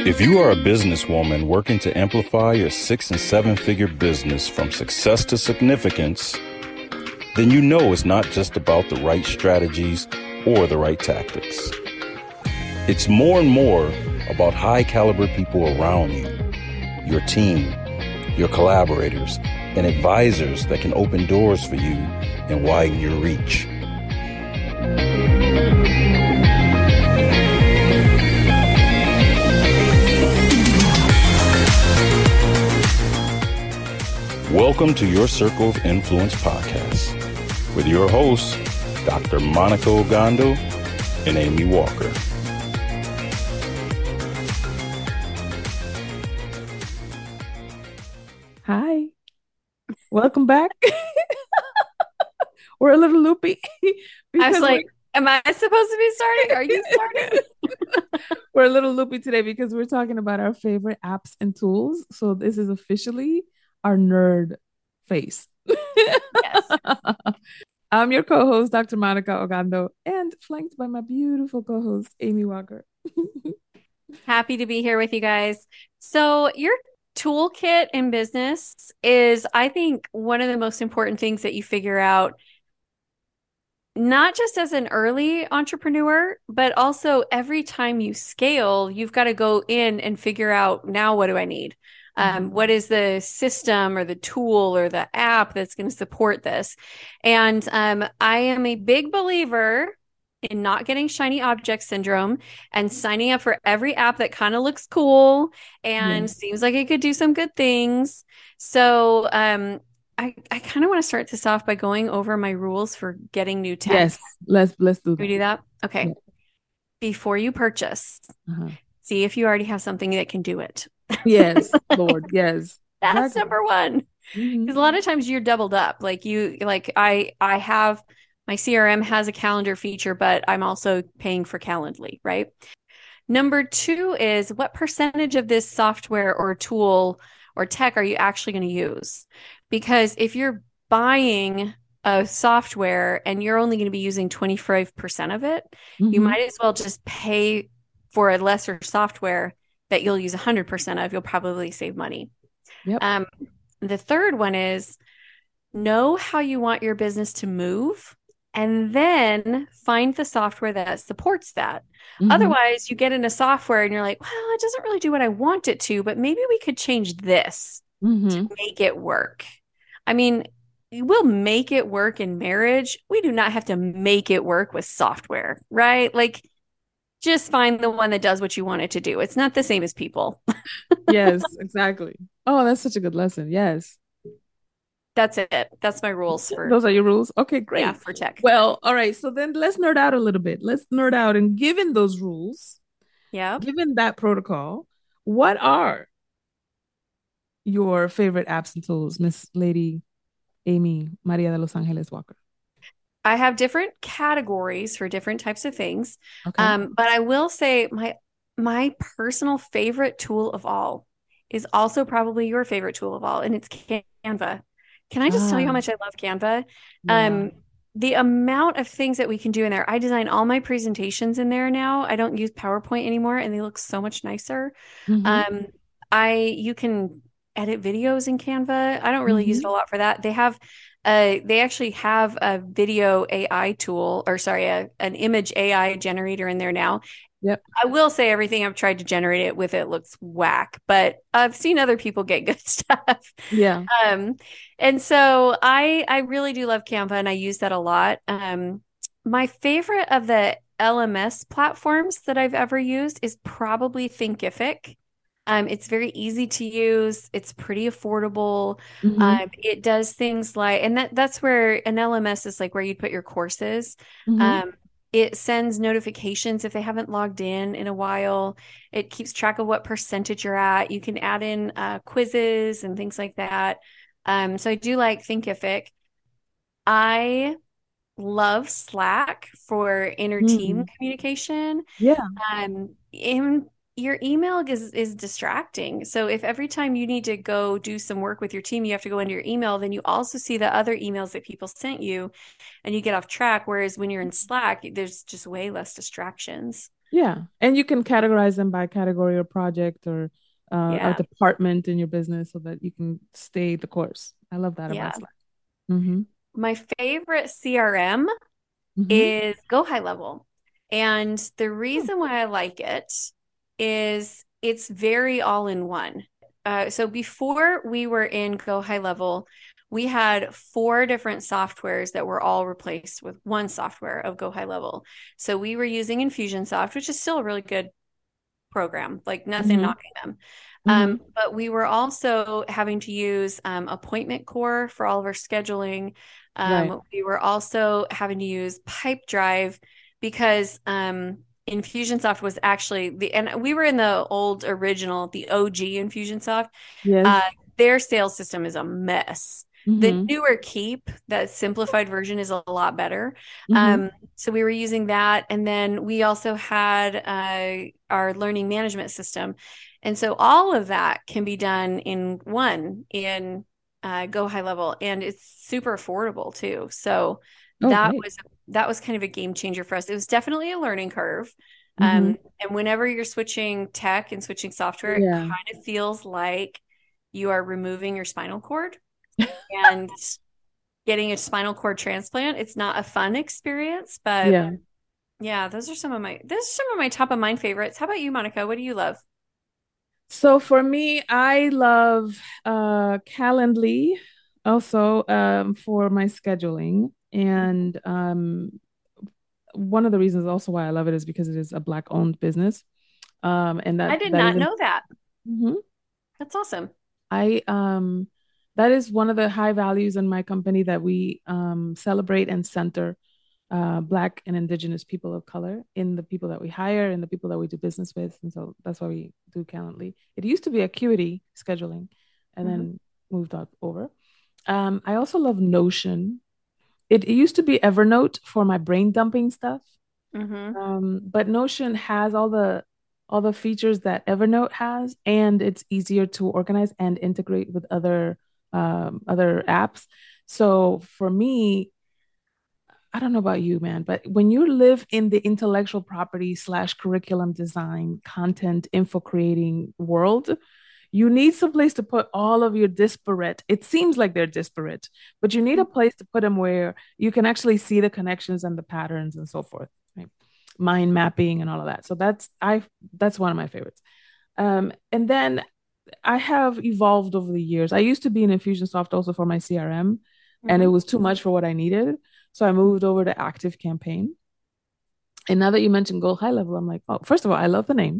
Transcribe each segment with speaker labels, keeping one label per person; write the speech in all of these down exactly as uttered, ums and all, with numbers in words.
Speaker 1: If you are a businesswoman working to amplify your six and seven figure business from success to significance, then you know it's not just about the right strategies or the right tactics. It's more and more about high caliber people around you, your team, your collaborators, and advisors that can open doors for you and widen your reach. Welcome to your Circle of Influence podcast with your hosts, Doctor Monica Ogando and Amy Walker.
Speaker 2: Hi, welcome back. We're a little loopy.
Speaker 3: I was like, am I supposed to be starting? Are you starting?
Speaker 2: We're a little loopy today because we're talking about our favorite apps and tools. So this is officially our nerd face.
Speaker 3: Yes.
Speaker 2: I'm your co-host, Doctor Monica Ogando, and flanked by my beautiful co-host, Amy Walker.
Speaker 3: Happy to be here with you guys. So your toolkit in business is, I think, one of the most important things that you figure out, not just as an early entrepreneur, but also every time you scale, you've got to go in and figure out, now what do I need? Um, what is the system or the tool or the app that's going to support this? And um, I am a big believer in not getting shiny object syndrome and signing up for every app that kind of looks cool and yeah. seems like it could do some good things. So um, I, I kind of want to start this off by going over my rules for getting new tech.
Speaker 2: Yes, let's let's do that.
Speaker 3: Can we do that? Okay. Yeah. Before you purchase, uh-huh. see if you already have something that can do it.
Speaker 2: Yes, Lord, yes.
Speaker 3: That's exactly. Number one. Because mm-hmm. a lot of times you're doubled up. Like you, like I, I have my C R M has a calendar feature, but I'm also paying for Calendly, right? Number two is, what percentage of this software or tool or tech are you actually going to use? Because if you're buying a software and you're only going to be using twenty-five percent of it, mm-hmm. you might as well just pay for a lesser software that you'll use one hundred percent of. You'll probably save money. Yep. Um, the third one is, know how you want your business to move, and then find the software that supports that. Mm-hmm. Otherwise, you get into software and you're like, well, it doesn't really do what I want it to, but maybe we could change this mm-hmm. to make it work. I mean, we'll make it work in marriage. We do not have to make it work with software, right? Like, just find the one that does what you want it to do. It's not the same as people.
Speaker 2: Yes, exactly. Oh, that's such a good lesson. Yes.
Speaker 3: That's it. That's my rules. For
Speaker 2: Those are your rules? Okay, great.
Speaker 3: Yeah, for tech.
Speaker 2: Well, all right. So then let's nerd out a little bit. Let's nerd out. And given those rules,
Speaker 3: yeah,
Speaker 2: given that protocol, what are your favorite apps and tools, Miss Lady Amy Maria de Los Angeles Walker?
Speaker 3: I have different categories for different types of things.
Speaker 2: Okay.
Speaker 3: Um, but I will say my my personal favorite tool of all is also probably your favorite tool of all, and it's Canva. Can I just ah. tell you how much I love Canva? Yeah. Um, the amount of things that we can do in there. I design all my presentations in there now. I don't use PowerPoint anymore, and they look so much nicer. Mm-hmm. Um, I you can edit videos in Canva. I don't really mm-hmm. use it a lot for that. They have Uh, they actually have a video A I tool, or sorry, a, an image A I generator in there now.
Speaker 2: Yep.
Speaker 3: I will say everything I've tried to generate it with it looks whack, but I've seen other people get good stuff.
Speaker 2: Yeah.
Speaker 3: Um, and so I I really do love Canva, and I use that a lot. Um, my favorite of the L M S platforms that I've ever used is probably Thinkific. Um, it's very easy to use. It's pretty affordable. Mm-hmm. Um, it does things like, and that that's where an L M S is like where you put your courses. Mm-hmm. Um, it sends notifications if they haven't logged in in a while. It keeps track of what percentage you're at. You can add in uh, quizzes and things like that. Um, so I do like Thinkific. I love Slack for inter-team mm. communication.
Speaker 2: Yeah.
Speaker 3: Um, in Your email is is distracting. So if every time you need to go do some work with your team, you have to go into your email, then you also see the other emails that people sent you and you get off track. Whereas when you're in Slack, there's just way less distractions.
Speaker 2: Yeah. And you can categorize them by category or project or uh, a
Speaker 3: Yeah.
Speaker 2: department in your business so that you can stay the course. I love that about
Speaker 3: Yeah.
Speaker 2: Slack. Mm-hmm.
Speaker 3: My favorite C R M
Speaker 2: Mm-hmm.
Speaker 3: is Go High Level. And the
Speaker 2: Oh,
Speaker 3: reason why I like it is it's very all in one. Uh, so before we were in Go High Level, we had four different softwares that were all replaced with one software of Go High Level. So we were using Infusionsoft, which is still a really good program, like nothing
Speaker 2: mm-hmm.
Speaker 3: knocking them.
Speaker 2: Mm-hmm.
Speaker 3: Um, but we were also having to use um, Appointment Core for all of our scheduling.
Speaker 2: Right.
Speaker 3: Um, we were also having to use Pipedrive because um, Infusionsoft was actually the, and we were in the old original, the O G Infusionsoft. Uh,
Speaker 2: Yes.
Speaker 3: their sales system is a mess. The
Speaker 2: Mm-hmm.
Speaker 3: newer Keep, that simplified version, is a lot better.
Speaker 2: Mm-hmm.
Speaker 3: Um, so we were using that. And then we also had uh, our learning management system. And so all of that can be done in one in uh, Go High Level. And it's super affordable too. So
Speaker 2: Oh,
Speaker 3: that
Speaker 2: great.
Speaker 3: was that was kind of a game changer for us. It was definitely a learning curve.
Speaker 2: Mm-hmm.
Speaker 3: Um, and whenever you're switching tech and switching software, it
Speaker 2: Yeah.
Speaker 3: kind of feels like you are removing your spinal cord and getting a spinal cord transplant. It's not a fun experience, but
Speaker 2: Yeah.
Speaker 3: yeah, those are some of my those are some of my top of mind favorites. How about you, Monica? What do you love?
Speaker 2: So for me, I love uh Calendly also um for my scheduling. And um one of the reasons also why I love it is because it is a black owned business. Um and
Speaker 3: I
Speaker 2: that
Speaker 3: did
Speaker 2: that
Speaker 3: not
Speaker 2: isn't
Speaker 3: know that.
Speaker 2: Mhm.
Speaker 3: That's awesome.
Speaker 2: I um that is one of the high values in my company that we um celebrate and center uh black and indigenous people of color in the people that we hire and the people that we do business with. And so that's why we do Calendly. It used to be Acuity scheduling and
Speaker 3: Mm-hmm.
Speaker 2: then moved out over. Um I also love Notion. It, it used to be Evernote for my brain dumping stuff.
Speaker 3: Mm-hmm.
Speaker 2: Um, but Notion has all the all the features that Evernote has, and it's easier to organize and integrate with other um, other apps. So for me, I don't know about you, man, but when you live in the intellectual property slash curriculum design, content, info creating world, you need some place to put all of your disparate. It seems like they're disparate, but you need a place to put them where you can actually see the connections and the patterns and so forth, right? Mind mapping and all of that. So that's I that's one of my favorites. Um, and then I have evolved over the years. I used to be in Infusionsoft also for my C R M, and it
Speaker 3: Mm-hmm.
Speaker 2: was too much for what I needed. So I moved over to Active Campaign. And now that you mentioned Go High Level, I'm like, oh, first of all, I love the name.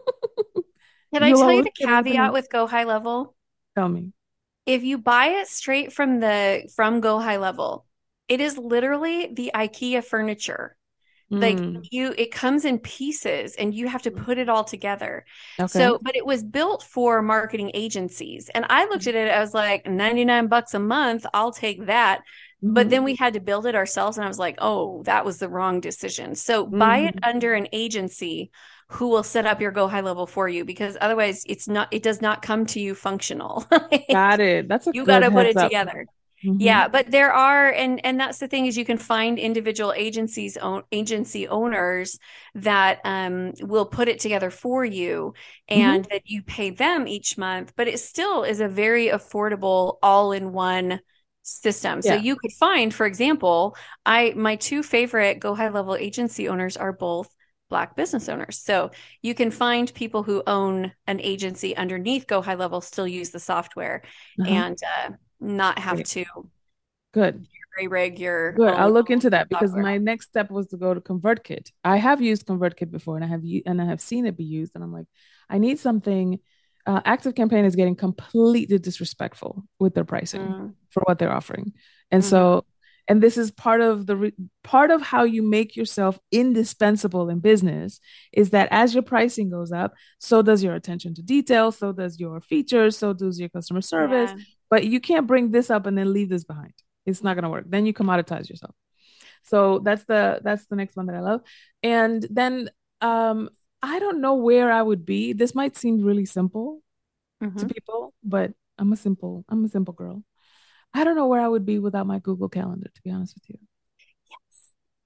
Speaker 3: Can I
Speaker 2: You'll
Speaker 3: tell you
Speaker 2: always
Speaker 3: the
Speaker 2: get with the
Speaker 3: caveat
Speaker 2: name.
Speaker 3: with Go High Level?
Speaker 2: Tell me.
Speaker 3: If you buy it straight from the from Go High Level, it is literally the IKEA furniture. Like
Speaker 2: Mm,
Speaker 3: you, it comes in pieces and you have to put it all together.
Speaker 2: okay.
Speaker 3: So, but it was built for marketing agencies. And I looked at it, I was like, ninety-nine bucks a month, I'll take that. But
Speaker 2: Mm-hmm.
Speaker 3: then we had to build it ourselves. And I was like, oh, that was the wrong decision. So buy it
Speaker 2: Mm-hmm.
Speaker 3: under an agency who will set up your Go High Level for you because otherwise it's not, it does not come to you functional.
Speaker 2: Got it. That's a
Speaker 3: You got
Speaker 2: good
Speaker 3: to put
Speaker 2: heads
Speaker 3: it
Speaker 2: up.
Speaker 3: together.
Speaker 2: Mm-hmm.
Speaker 3: Yeah, but there are, and and that's the thing is you can find individual agencies own agency owners that um will put it together for you
Speaker 2: Mm-hmm.
Speaker 3: and that you pay them each month, but it still is a very affordable all-in-one system. So
Speaker 2: Yeah.
Speaker 3: you could find, for example, I my two favorite Go High Level agency owners are both Black business owners. So you can find people who own an agency underneath Go High Level still use the software
Speaker 2: Uh-huh.
Speaker 3: and uh, not have
Speaker 2: Great.
Speaker 3: to
Speaker 2: Good.
Speaker 3: rig your
Speaker 2: Good. I'll
Speaker 3: own
Speaker 2: look into that because
Speaker 3: software.
Speaker 2: my next step was to go to ConvertKit. I have used ConvertKit before and I have u- and I have seen it be used. And I'm like, I need something. Uh, Active Campaign is getting completely disrespectful with their pricing
Speaker 3: Mm,
Speaker 2: for what they're offering. And
Speaker 3: mhm,
Speaker 2: so, and this is part of the re- part of how you make yourself indispensable in business is that as your pricing goes up, so does your attention to detail, so does your features, so does your customer service.
Speaker 3: yeah.
Speaker 2: But you can't bring this up and then leave this behind. It's not going to work. Then you commoditize yourself. So that's the that's the next one that I love. And then um I don't know where I would be. This might seem really simple to
Speaker 3: Mhm.
Speaker 2: people, but I'm a simple I'm a simple girl. I don't know where I would be without my Google Calendar, to be honest with you.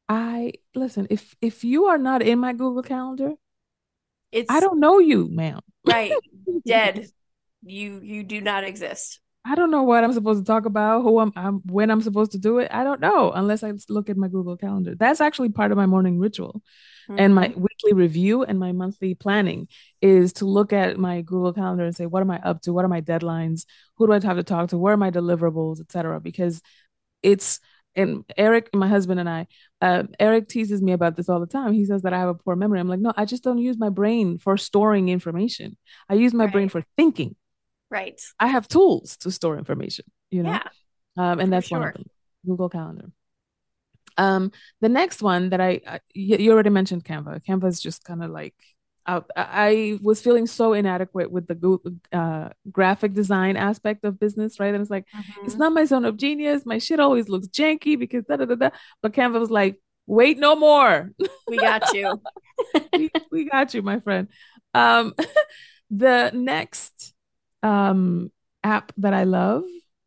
Speaker 2: I listen, if if you are not in my Google Calendar, I
Speaker 3: It's
Speaker 2: don't know you, ma'am.
Speaker 3: right. Dead. You you do not exist.
Speaker 2: I don't know what I'm supposed to talk about, who I'm, I'm when I'm supposed to do it. I don't know unless I look at my Google Calendar. That's actually part of my morning ritual and my
Speaker 3: Mm-hmm.
Speaker 2: weekly review and my monthly planning is to look at my Google Calendar and say, what am I up to? What are my deadlines? Who do I have to talk to? Where are my deliverables, et cetera? Because it's and Eric, my husband and I, uh, Eric teases me about this all the time. He says that I have a poor memory. I'm like, no, I just don't use my brain for storing information. I use my brain
Speaker 3: Right.
Speaker 2: for thinking.
Speaker 3: Right.
Speaker 2: I have tools to store information, you know,
Speaker 3: Yeah,
Speaker 2: um, and
Speaker 3: for
Speaker 2: that's one of
Speaker 3: sure.
Speaker 2: them. Google Calendar. Um, the next one that I, I you already mentioned Canva. Canva is just kind of like I, I was feeling so inadequate with the Google, uh, graphic design aspect of business, right? And it's like it's
Speaker 3: Mm-hmm.
Speaker 2: not my zone of genius. My shit always looks janky because da da da da. But Canva was like, wait, no more.
Speaker 3: We got you.
Speaker 2: we we got you, my friend. Um, the next um app that I love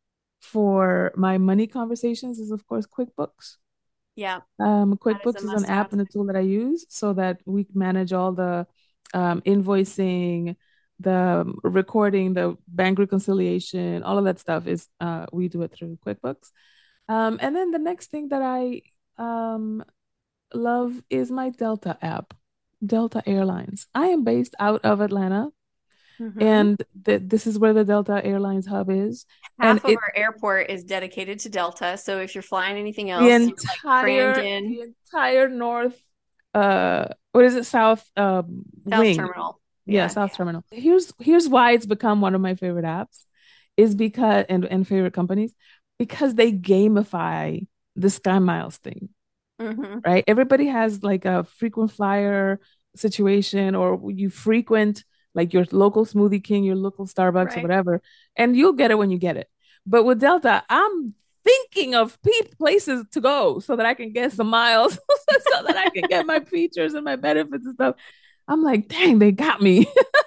Speaker 2: for my money conversations is of course QuickBooks.
Speaker 3: Yeah,
Speaker 2: Um,
Speaker 3: that is a
Speaker 2: QuickBooks is an
Speaker 3: must have.
Speaker 2: app and a tool that I use so that we manage all the um, invoicing, the recording, the bank reconciliation, all of that stuff is uh, we do it through QuickBooks. Um, and then the next thing that I um, love is my Delta app, Delta Airlines. I am based out of Atlanta,
Speaker 3: Mm-hmm.
Speaker 2: and th this is where the Delta Airlines hub is, and
Speaker 3: Half of
Speaker 2: it
Speaker 3: our airport is dedicated to Delta. So if you're flying anything
Speaker 2: the
Speaker 3: else, you're like crammed
Speaker 2: entire
Speaker 3: in.
Speaker 2: the entire north uh what is it south um
Speaker 3: South
Speaker 2: wing.
Speaker 3: Terminal.
Speaker 2: Yeah,
Speaker 3: Yeah.
Speaker 2: South Terminal. Here's here's why it's become one of my favorite apps is because and and favorite companies because they gamify the Sky Miles thing,
Speaker 3: Mm-hmm.
Speaker 2: right? Everybody has like a frequent flyer situation or you frequent like your local Smoothie King, your local Starbucks or
Speaker 3: Right.
Speaker 2: whatever, and you'll get it when you get it. But with Delta, I'm thinking of pe- places to go so that I can get some miles, so that I can get my features and my benefits and stuff. I'm like, dang, they got me.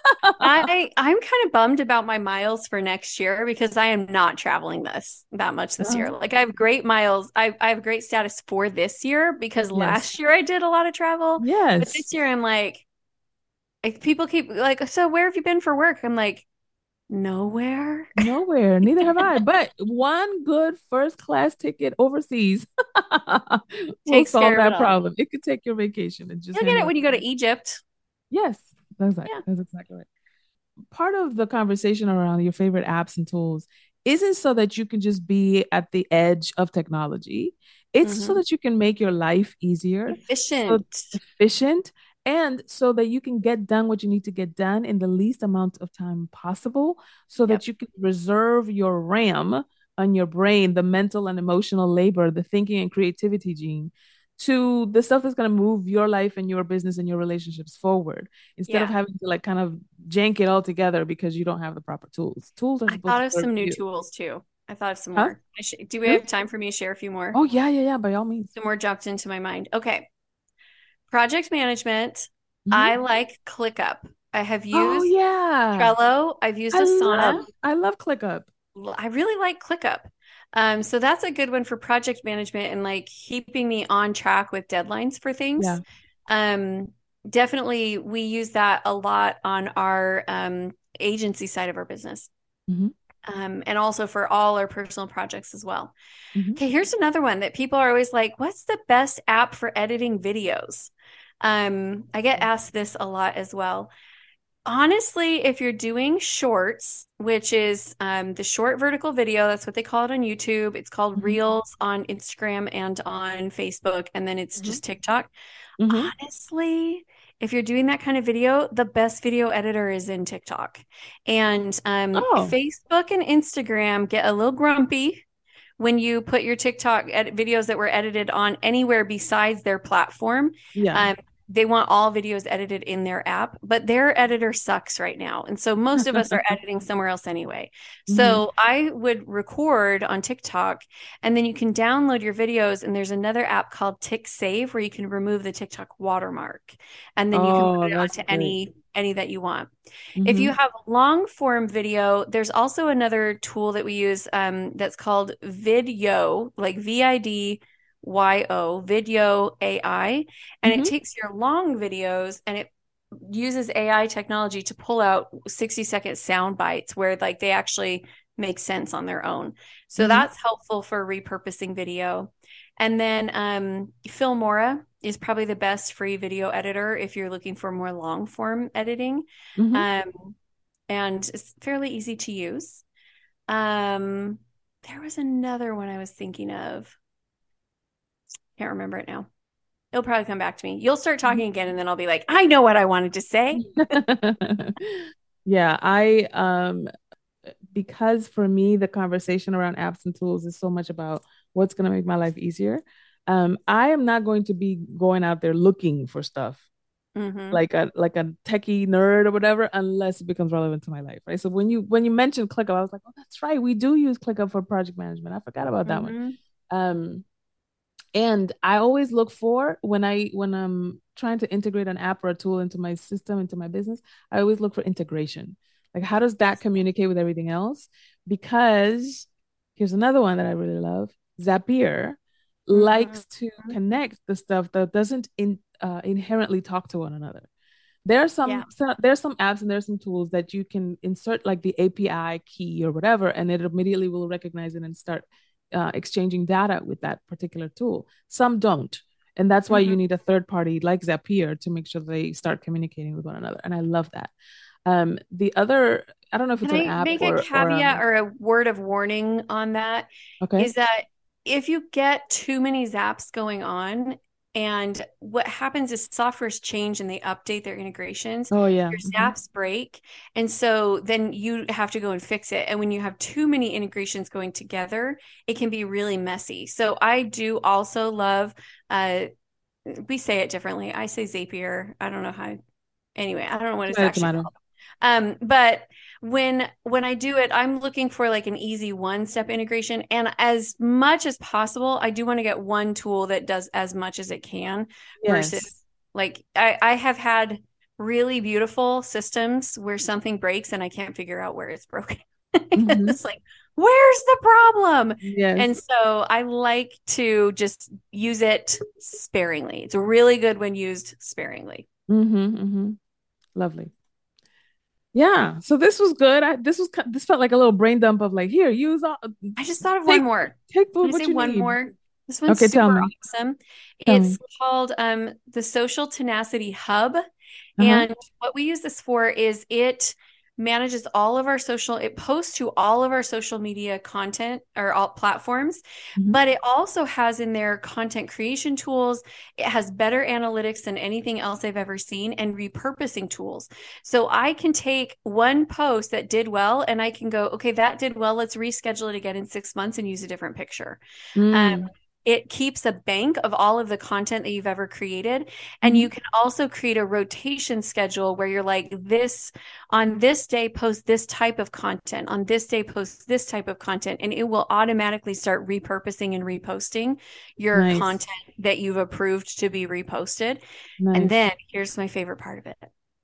Speaker 3: I I'm kind of bummed about my miles for next year because I am not traveling this that much this year.
Speaker 2: Oh,
Speaker 3: Like I have great miles. I I have great status for this year because
Speaker 2: yes.
Speaker 3: last year I did a lot of travel, but
Speaker 2: Yes.
Speaker 3: this year I'm like, like people keep like, so where have you been for work? I'm like, nowhere.
Speaker 2: Nowhere. Neither have I. But one good first class ticket overseas will
Speaker 3: Takes
Speaker 2: solve
Speaker 3: care of it
Speaker 2: that
Speaker 3: all.
Speaker 2: problem. It could take your vacation and just
Speaker 3: You'll get it
Speaker 2: handle
Speaker 3: when you go to
Speaker 2: it.
Speaker 3: Egypt.
Speaker 2: Yes, that's exactly,
Speaker 3: Yeah.
Speaker 2: that's exactly right. Part of the conversation around your favorite apps and tools isn't so that you can just be at the edge of technology. It's so
Speaker 3: Hmm.
Speaker 2: that you can make your life easier, so
Speaker 3: Efficient.
Speaker 2: efficient, and so that you can get done what you need to get done in the least amount of time possible, so
Speaker 3: Yep.
Speaker 2: that you can reserve your RAM on your brain, the mental and emotional labor, the thinking and creativity gene, to the stuff that's going to move your life and your business and your relationships forward instead of
Speaker 3: Yeah.
Speaker 2: having to like kind of jank it all together because you don't have the proper tools. Tools are
Speaker 3: I
Speaker 2: supposed
Speaker 3: thought
Speaker 2: to
Speaker 3: of
Speaker 2: serve
Speaker 3: some new
Speaker 2: you.
Speaker 3: tools too. I thought of some
Speaker 2: Huh?
Speaker 3: more. I sh- do we
Speaker 2: Really?
Speaker 3: have time for me to share a few more?
Speaker 2: Oh, yeah, yeah, yeah, by all means.
Speaker 3: Some more jumped into my mind. Okay. Project management.
Speaker 2: Mhm.
Speaker 3: I like ClickUp. I have
Speaker 2: Oh,
Speaker 3: used
Speaker 2: yeah.
Speaker 3: Trello. I've used
Speaker 2: I love
Speaker 3: Asana.
Speaker 2: I love ClickUp.
Speaker 3: I really like ClickUp. Um, so that's a good one for project management and like keeping me on track with deadlines for things.
Speaker 2: Yeah.
Speaker 3: Um, definitely, we use that a lot on our um, agency side of our business.
Speaker 2: Hmm.
Speaker 3: Um, and also for all our personal projects as well.
Speaker 2: Hmm.
Speaker 3: Okay, here's another one that people are always like, what's the best app for editing videos? Um, I get asked this a lot as well. Honestly, if you're doing shorts, which is um, the short vertical video, that's what they call it on YouTube. It's called
Speaker 2: Hmm.
Speaker 3: Reels on Instagram and on Facebook, and then it's
Speaker 2: Hmm.
Speaker 3: just TikTok.
Speaker 2: Hmm.
Speaker 3: Honestly, if you're doing that kind of video, the best video editor is in TikTok. And um,
Speaker 2: Oh,
Speaker 3: Facebook and Instagram get a little grumpy when you put your TikTok edit videos that were edited on anywhere besides their platform.
Speaker 2: yeah.
Speaker 3: Um, they want all videos edited in their app, but their editor sucks right now. And so most of us are editing somewhere else anyway.
Speaker 2: Hmm.
Speaker 3: So I would record on TikTok and then you can download your videos. And there's another app called TikSave where you can remove the TikTok watermark. And then you can
Speaker 2: Oh,
Speaker 3: put it
Speaker 2: that's
Speaker 3: onto
Speaker 2: great.
Speaker 3: any any that you want. If you
Speaker 2: Hmm.
Speaker 3: have long form video, there's also another tool that we use um, that's called Vidyo, like V I D Y O, Video A I, and it
Speaker 2: Mm-hmm.
Speaker 3: takes your long videos and it uses A I technology to pull out sixty second sound bites where like they actually make sense on their own. So
Speaker 2: Mm-hmm.
Speaker 3: that's helpful for repurposing video. And then um, Filmora is probably the best free video editor if you're looking for more long form editing.
Speaker 2: Mm-hmm.
Speaker 3: Um, and it's fairly easy to use. Um, there was another one I was thinking of. Can't remember it now. It'll probably come back to me. You'll start talking again, and then I'll be like, I know what I wanted to say.
Speaker 2: Yeah, I um because for me the conversation around apps and tools is so much about what's going to make my life easier. Um, I am not going to be going out there looking for stuff
Speaker 3: Mm-hmm.
Speaker 2: like a like a techie nerd or whatever unless it becomes relevant to my life, right? So when you when you mentioned ClickUp, I was like, oh, that's right, we do use ClickUp for project management. I forgot about that one.
Speaker 3: Mm-hmm.
Speaker 2: Um, and I always look for when I when I'm trying to integrate an app or a tool into my system, into my business, I always look for integration. Like how does that communicate with everything else? Because here's another one that I really love. Zapier likes to
Speaker 3: Mm-hmm.
Speaker 2: connect the stuff that doesn't in, uh, inherently talk to one another. There are
Speaker 3: Yeah.
Speaker 2: some so there's some apps and there's some tools that you can insert like the A P I key or whatever, and it immediately will recognize it and start uh, exchanging data with that particular tool. Some don't, and that's why
Speaker 3: Mm-hmm.
Speaker 2: you need a third party like Zapier to make sure they start communicating with one another. And I love that. Um, the other, I don't know if
Speaker 3: Can
Speaker 2: it's an
Speaker 3: I
Speaker 2: app
Speaker 3: make a
Speaker 2: or or
Speaker 3: caveat
Speaker 2: um,
Speaker 3: or a word of warning on that?
Speaker 2: okay.
Speaker 3: Is that if you get too many zaps going on, and what happens is softwares change and they update their integrations,
Speaker 2: Oh yeah.
Speaker 3: your
Speaker 2: Mm-hmm.
Speaker 3: zaps break. And so then you have to go and fix it. And when you have too many integrations going together, it can be really messy. So I do also love, uh, we say it differently. I say Zapier. I don't know how, anyway, I don't know what it's
Speaker 2: Tomato,
Speaker 3: actually
Speaker 2: tomato.
Speaker 3: called. Um, but when when I do it, I'm looking for like an easy one-step integration. And as much as possible, I do want to get one tool that does as much as it can versus
Speaker 2: Yes.
Speaker 3: like I, I have had really beautiful systems where something breaks and I can't figure out where it's broken.
Speaker 2: Mm-hmm.
Speaker 3: It's like, where's the problem? And
Speaker 2: Yes.
Speaker 3: so I like to just use it sparingly. It's really good when used sparingly.
Speaker 2: Mm-hmm. Mm-hmm. Lovely. Yeah, so this was good. I this was this felt like a little brain dump of like, here, use all,
Speaker 3: I just thought of one
Speaker 2: take
Speaker 3: more.
Speaker 2: take
Speaker 3: Can I say
Speaker 2: what you
Speaker 3: one
Speaker 2: need.
Speaker 3: more? This one's
Speaker 2: Okay, tell
Speaker 3: super
Speaker 2: me.
Speaker 3: awesome.
Speaker 2: Tell
Speaker 3: It's
Speaker 2: me.
Speaker 3: called um, the Social Tenacity Hub.
Speaker 2: Uh-huh.
Speaker 3: And what we use this for is it manages all of our social, it posts to all of our social media content or all platforms,
Speaker 2: Mm-hmm.
Speaker 3: but it also has in there content creation tools. It has better analytics than anything else I've ever seen and repurposing tools. So I can take one post that did well and I can go, okay, that did well. Let's reschedule it again in six months and use a different picture. Um,
Speaker 2: Mm.
Speaker 3: it keeps a bank of all of the content that you've ever created. And
Speaker 2: Mm-hmm.
Speaker 3: you can also create a rotation schedule where you're like, this on this day, post this type of content, on this day, post this type of content, and it will automatically start repurposing and reposting your
Speaker 2: Nice.
Speaker 3: content that you've approved to be reposted. And
Speaker 2: Nice.
Speaker 3: then here's my favorite part of it.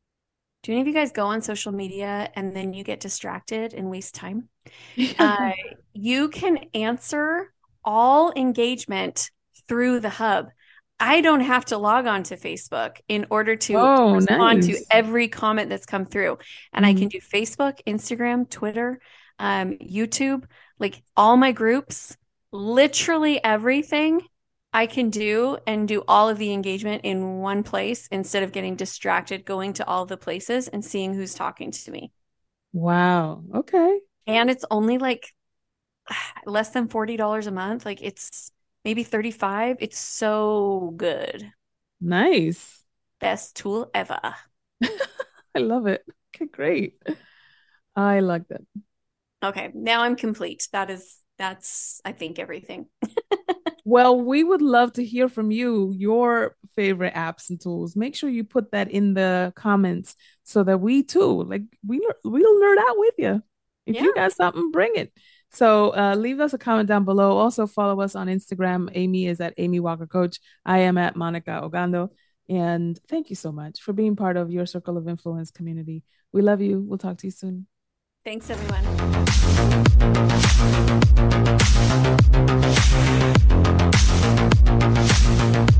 Speaker 3: Do any of you guys go on social media and then you get distracted and waste time? Uh, you can answer all engagement through the hub. I don't have to log on to Facebook in order to
Speaker 2: Oh,
Speaker 3: respond to
Speaker 2: nice.
Speaker 3: every comment that's come through. And I
Speaker 2: Mm-hmm.
Speaker 3: can do Facebook, Instagram, Twitter, um, YouTube, like all my groups, literally everything I can do and do all of the engagement in one place instead of getting distracted going to all the places and seeing who's talking to me.
Speaker 2: Wow. Okay.
Speaker 3: And it's only like less than forty dollars a month. Like it's maybe thirty-five. It's so good.
Speaker 2: Nice.
Speaker 3: Best tool ever.
Speaker 2: I love it. Okay, great. I like that.
Speaker 3: Okay, now I'm complete. That is that's I think everything.
Speaker 2: Well, we would love to hear from you, your favorite apps and tools. Make sure you put that in the comments so that we too, like we we'll nerd out with you. If
Speaker 3: Yeah.
Speaker 2: you got something, bring it. So uh, leave us a comment down below. Also follow us on Instagram. Amy is at Amy Walker Coach. I am at Monica Ogando. And thank you so much for being part of your Circle of Influence community. We love you. We'll talk to you soon.
Speaker 3: Thanks, everyone.